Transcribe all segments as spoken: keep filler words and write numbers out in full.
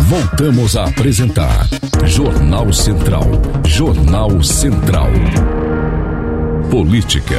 Voltamos a apresentar Jornal Central. Jornal Central. Política.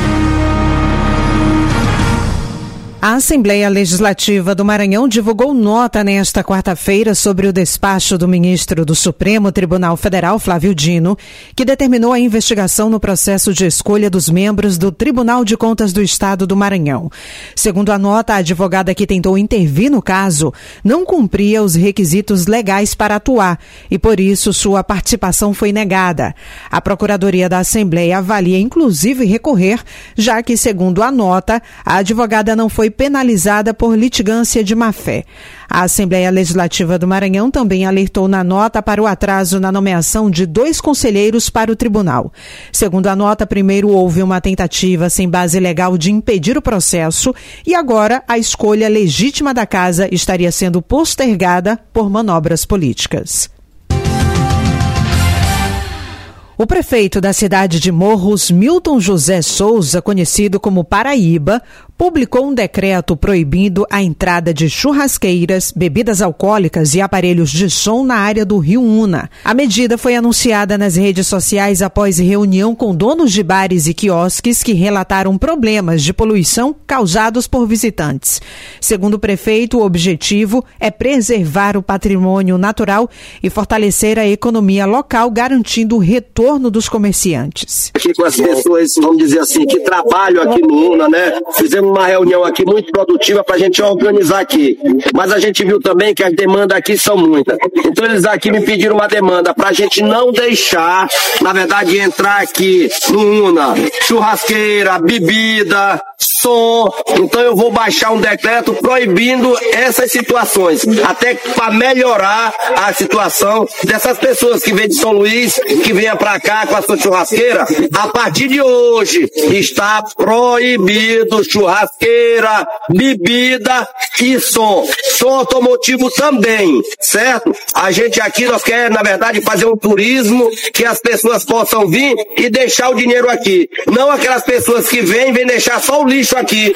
A Assembleia Legislativa do Maranhão divulgou nota nesta quarta-feira sobre o despacho do ministro do Supremo Tribunal Federal, Flávio Dino, que determinou a investigação no processo de escolha dos membros do Tribunal de Contas do Estado do Maranhão. Segundo a nota, a advogada que tentou intervir no caso não cumpria os requisitos legais para atuar e, por isso, sua participação foi negada. A Procuradoria da Assembleia avalia, inclusive, recorrer, já que, segundo a nota, a advogada não foi penalizada por litigância de má-fé. A Assembleia Legislativa do Maranhão também alertou na nota para o atraso na nomeação de dois conselheiros para o tribunal. Segundo a nota, primeiro houve uma tentativa sem base legal de impedir o processo e agora a escolha legítima da casa estaria sendo postergada por manobras políticas. O prefeito da cidade de Morros, Milton José Souza, conhecido como Paraíba, publicou um decreto proibindo a entrada de churrasqueiras, bebidas alcoólicas e aparelhos de som na área do Rio Una. A medida foi anunciada nas redes sociais após reunião com donos de bares e quiosques que relataram problemas de poluição causados por visitantes. Segundo o prefeito, o objetivo é preservar o patrimônio natural e fortalecer a economia local, garantindo o retorno dos comerciantes. Aqui com as pessoas, vamos dizer assim, que trabalham aqui no Una, né? Fizemos uma reunião aqui muito produtiva para a gente organizar aqui. Mas a gente viu também que as demandas aqui são muitas. Então eles aqui me pediram uma demanda para a gente não deixar, na verdade, entrar aqui no Una, churrasqueira, bebida, som. Então eu vou baixar um decreto proibindo essas situações, até para melhorar a situação dessas pessoas que vêm de São Luís, que venham para cá com a sua churrasqueira. A partir de hoje está proibido churrasqueira, bebida e som. Som automotivo também, certo? A gente aqui, nós queremos, na verdade, fazer um turismo que as pessoas possam vir e deixar o dinheiro aqui. Não aquelas pessoas que vêm, vêm deixar só o lixo aqui.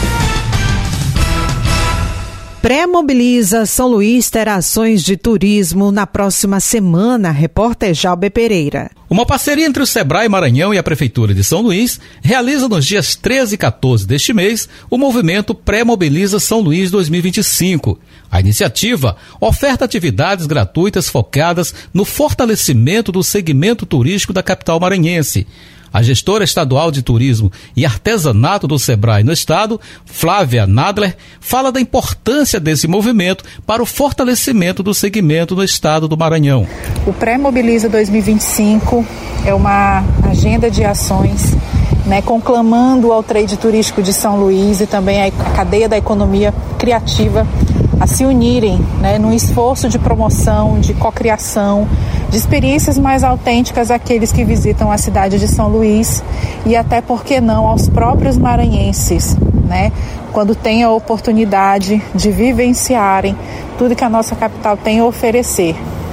Pré-mobiliza São Luís terá ações de turismo na próxima semana. Repórter Jalber Pereira. Uma parceria entre o Sebrae Maranhão e a Prefeitura de São Luís realiza nos dias treze e quatorze deste mês o movimento Pré-mobiliza São Luís dois mil e vinte e cinco. A iniciativa oferta atividades gratuitas focadas no fortalecimento do segmento turístico da capital maranhense. A gestora estadual de turismo e artesanato do Sebrae no estado, Flávia Nadler, fala da importância desse movimento para o fortalecimento do segmento no estado do Maranhão. O Pré-mobiliza dois mil e vinte e cinco é uma agenda de ações, né, conclamando ao trade turístico de São Luís e também a cadeia da economia criativa a se unirem, né, num esforço de promoção, de cocriação, de experiências mais autênticas àqueles que visitam a cidade de São Luís e até, por que não, aos próprios maranhenses, né, quando têm a oportunidade de vivenciarem tudo que a nossa capital tem a oferecer.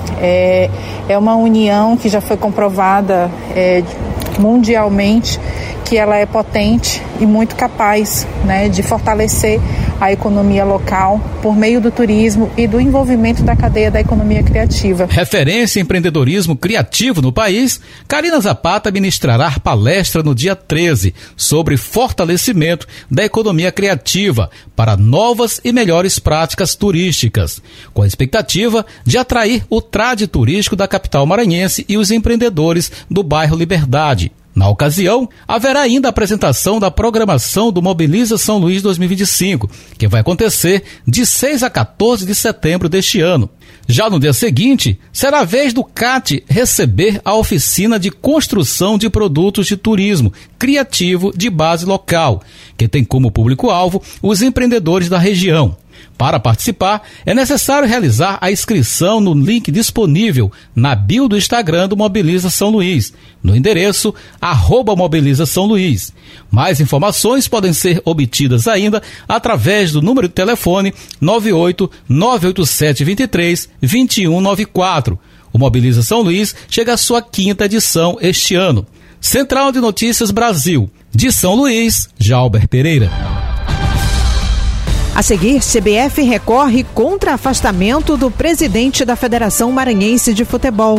É, é uma união que já foi comprovada é, mundialmente, que ela é potente e muito capaz, né, de fortalecer a economia local por meio do turismo e do envolvimento da cadeia da economia criativa. Referência em empreendedorismo criativo no país, Karina Zapata ministrará palestra no dia treze sobre fortalecimento da economia criativa para novas e melhores práticas turísticas, com a expectativa de atrair o trade turístico da capital maranhense e os empreendedores do bairro Liberdade. Na ocasião, haverá ainda a apresentação da programação do Mobiliza São Luís dois mil e vinte e cinco, que vai acontecer de seis a quatorze de setembro deste ano. Já no dia seguinte, será a vez do C A T receber a oficina de construção de produtos de turismo criativo de base local, que tem como público-alvo os empreendedores da região. Para participar, é necessário realizar a inscrição no link disponível na bio do Instagram do Mobiliza São Luís, no endereço arroba Mobiliza São Luís. Mais informações podem ser obtidas ainda através do número de telefone nove oito nove oito sete dois três dois um nove quatro. O Mobiliza São Luís chega à sua quinta edição este ano. Central de Notícias Brasil, de São Luís, Jalber Pereira. A seguir, C B F recorre contra afastamento do presidente da Federação Maranhense de Futebol.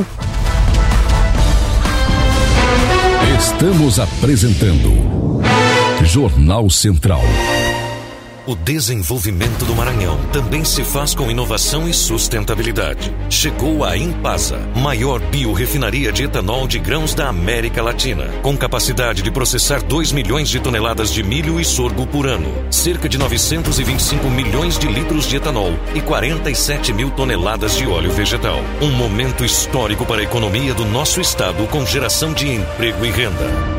Estamos apresentando Jornal Central. O desenvolvimento do Maranhão também se faz com inovação e sustentabilidade. Chegou a Impasa, maior biorefinaria de etanol de grãos da América Latina, com capacidade de processar dois milhões de toneladas de milho e sorgo por ano, cerca de novecentos e vinte e cinco milhões de litros de etanol e quarenta e sete mil toneladas de óleo vegetal. Um momento histórico para a economia do nosso estado, com geração de emprego e renda.